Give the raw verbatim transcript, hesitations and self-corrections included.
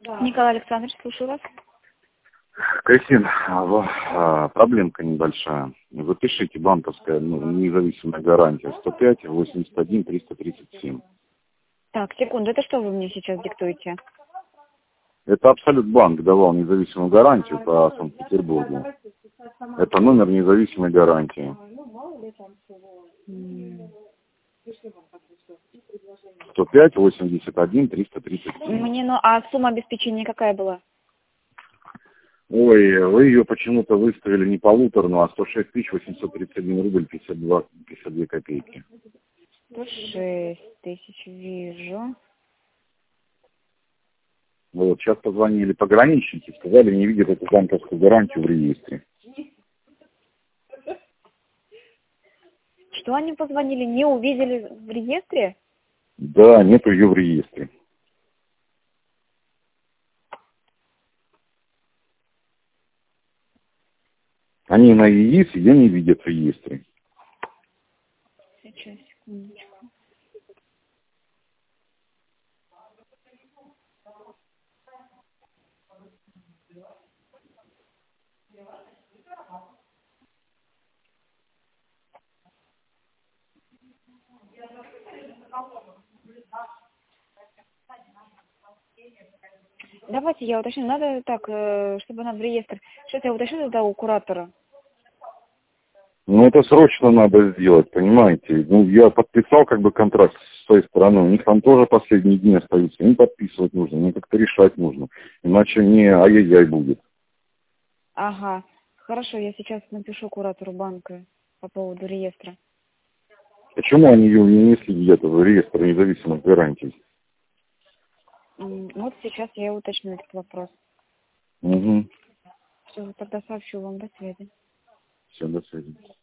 Николай Александрович, слушаю вас. Кристина, а, проблемка небольшая. Запишите банковская, ну, независимая гарантия сто пять восемьдесят один триста тридцать семь. Так, секунду, это что вы мне сейчас диктуете? Это Абсолют банк давал независимую гарантию по Санкт-Петербургу. Это номер независимой гарантии. сто пять восемьдесят один триста тридцать семь. Мне, ну, а сумма обеспечения какая была? Ой, вы ее почему-то выставили не полуторную, а сто шесть тысяч восемьсот тридцать один рубль пятьдесят два, пятьдесят две копейки. сто шесть тысяч, вижу. Вот, сейчас позвонили пограничники, сказали, не видят эту банковскую гарантию в реестре. Что они позвонили? Не увидели в реестре? Да, нету ее в реестре. Они на ЕИС, ее не видят в реестре. Сейчас, секундочку. Давайте я уточню. Надо так, э, чтобы она в реестр. Сейчас я уточню тогда у куратора. Ну, это срочно надо сделать, понимаете? Ну, я подписал как бы контракт с той стороны. У них там тоже последние дни остаются. Им подписывать нужно, мне как-то решать нужно. Иначе мне ай-яй-яй будет. Ага. Хорошо, я сейчас напишу куратору банка по поводу реестра. Почему они ее не внесли где-то в реестр независимых гарантий? М, Вот сейчас я уточню этот вопрос. Угу. Все, тогда сообщу вам. До связи. Все, до свидания.